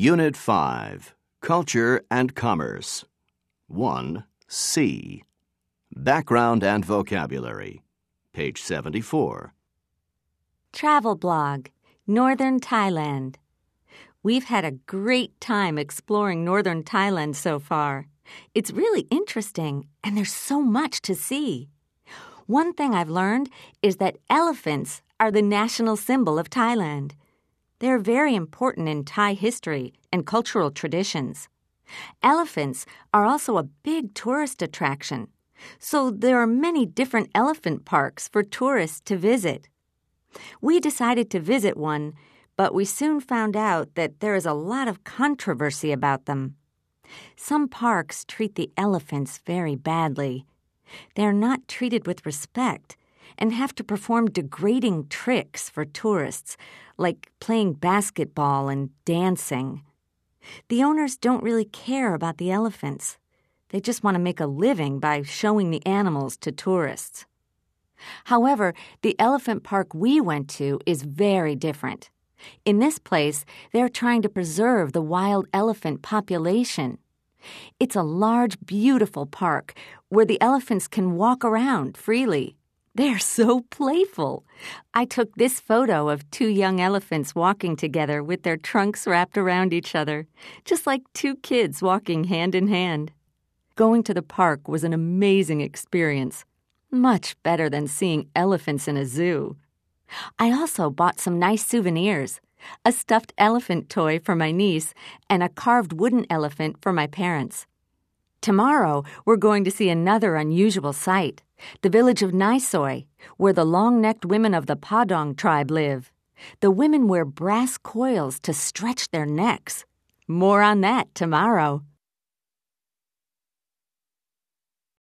Unit 5, Culture and Commerce. 1C. Background and Vocabulary. Page 74. Travel blog, Northern Thailand. We've had a great time exploring northern Thailand so far. It's really interesting, and there's so much to see. One thing I've learned is that elephants are the national symbol of Thailand. They're very important in Thai history and cultural traditions. Elephants are also a big tourist attraction, so there are many different elephant parks for tourists to visit. We decided to visit one, but we soon found out that there is a lot of controversy about them. Some parks treat the elephants very badly. They are not treated with respect and have to perform degrading tricks for tourists, like playing basketball and dancing. The owners don't really care about the elephants. They just want to make a living by showing the animals to tourists. However, the elephant park we went to is very different. In this place, they're trying to preserve the wild elephant population. It's a large, beautiful park where the elephants can walk around freely. They're so playful. I took this photo of two young elephants walking together with their trunks wrapped around each other, just like two kids walking hand in hand. Going to the park was an amazing experience, much better than seeing elephants in a zoo. I also bought some nice souvenirs, a stuffed elephant toy for my niece and a carved wooden elephant for my parents. Tomorrow, we're going to see another unusual sight, the village of Naisoi, where the long-necked women of the Padong tribe live. The women wear brass coils to stretch their necks. More on that tomorrow.